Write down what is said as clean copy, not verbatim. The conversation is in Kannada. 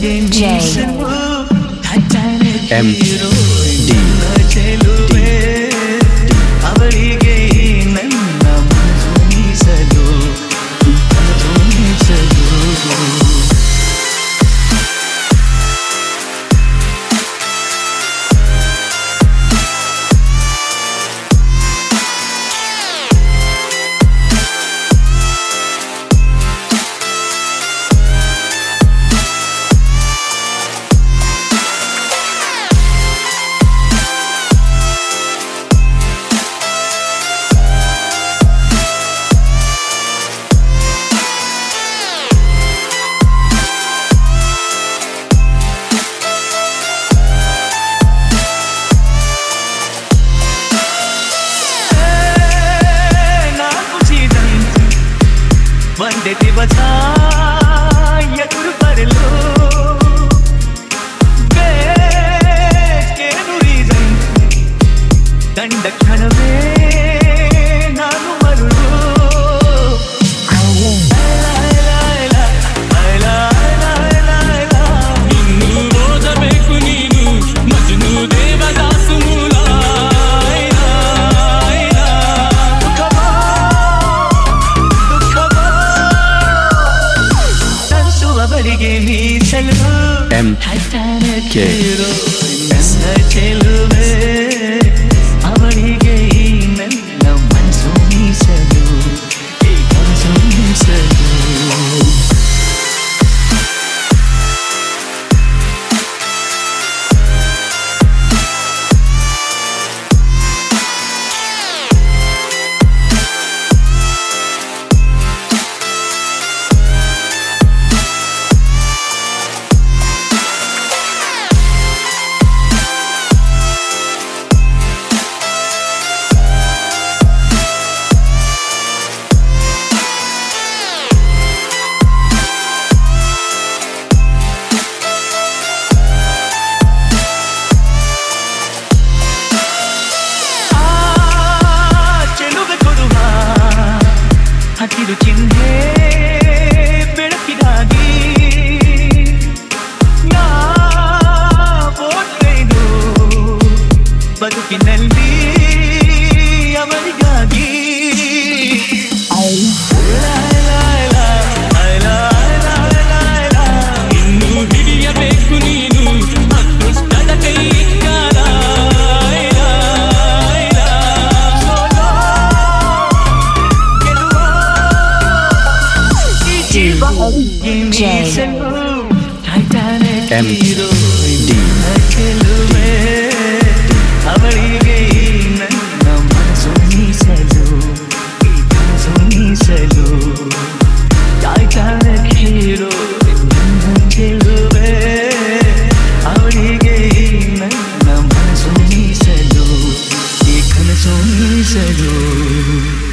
ಅವಳಿಗೆ ನನ್ನ ಮನಸ್ಸು ಮೀಸಲು ಒಂದೇ ದಿವಸ ಎದುರು ಬರಲು ಬೇಕೇನು ರೀಸನ್ ಕಂಡ ಕ್ಷಣವೇ ನಾನು ಮರುಳು ಇನ್ನು ಓದಬೇಕು ನೀನು ಮಜನು ದೇವದಾಸು ಮೂಲ ಅವರಿಗೆ ಮೀಸಲು ಚೆಲುವೆ ಅವಳಿಗೆ ನನ್ನ ಮನಸ್ಸು ಮೀಸಲು ಮನಸ್ಸು ಮೀಸಲು ಹಸಿರು ಚಿಹ್ನೆ ಬೆಳಕಿಗಾಗಿ ನಾ ಓದ್ತೇನು ಬದುಕಿನಲ್ಲಿ ಅವರಿಗಾಗಿ ಇನ್ನು ಹಿಡಿಯಬೇಕು ನೀನು ಅದೃಷ್ಟದ ಕೈಗಾರ ಚೆಲುವೆ ಅವಳಿಗೆ ನನ್ನ ಮನಸ್ಸು ಮೀಸಲು ಮನಸ್ಸು ಮೀಸಲು ಟೈಟಾನಿಕ್ ಹೀರೋ ಚೆಲುವೆ ಅವಳಿಗೆ ನನ್ನ ಮನಸ್ಸು ಮೀಸಲು ಈ ಕನಸು ಮೀಸಲು